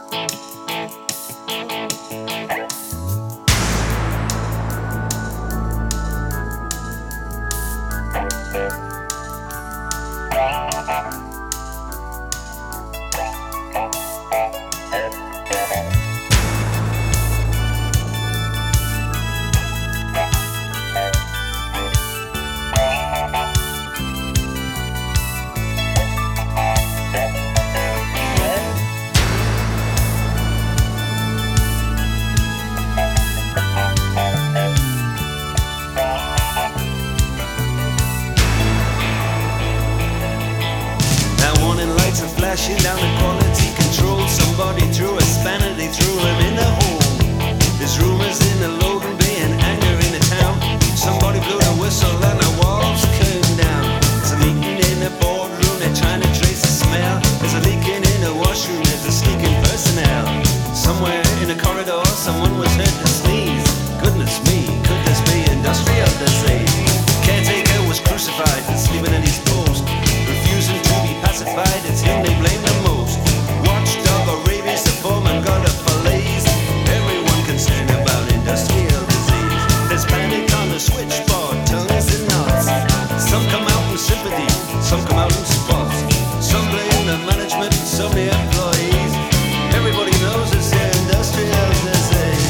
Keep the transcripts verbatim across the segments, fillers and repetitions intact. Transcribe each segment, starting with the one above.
Flashing down the quality control. Somebody threw a spanner, they threw him in the hole. There's rumors in the Logan Bay and anger in the town. Somebody blew the whistle and the walls came down. There's a meeting in the boardroom, they're trying to trace the smell. There's a leaking in the washroom, there's a sneaking personnel. Somewhere in a corridor, someone was heard to sneeze. Goodness me, could this be industrial disease? Caretaker was crucified and sleeping at his post, refusing to be pacified. It's him they blame the most. Watchdog or rabies, the foreman got a fillets. Everyone concerned about industrial disease. There's panic on the switchboard, tongues and knots. Some come out in sympathy, some come out in spots. Some blame the management, some the employees. Everybody knows it's the industrial disease.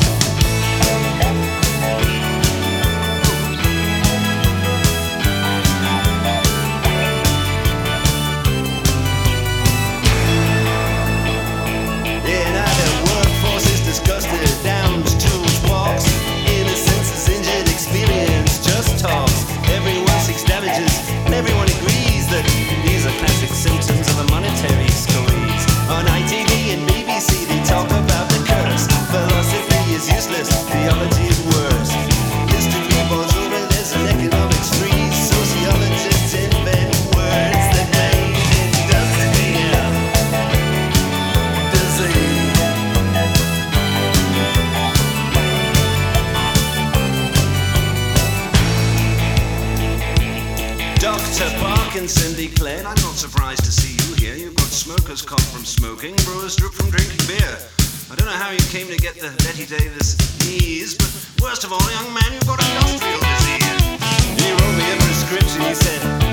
Disgusted, downs, tools, walks. Innocence is injured, experience just talks. Everyone seeks damages, and everyone agrees that these are classic symptoms of a monetary squeeze. On I T V and B B C they talk about the curse. Philosophy is useless, theology is worse. History falls over, there's an economics freeze. Sociologists invent words that made industrial disease. Doctor Parkinson declared, I'm not surprised to see you here. You've got smoker's cough from smoking, brewer's droop from drinking beer. I don't know how you came to get the Betty Davis knees, but worst of all, young man, you've got industrial disease. He wrote me a prescription, he said,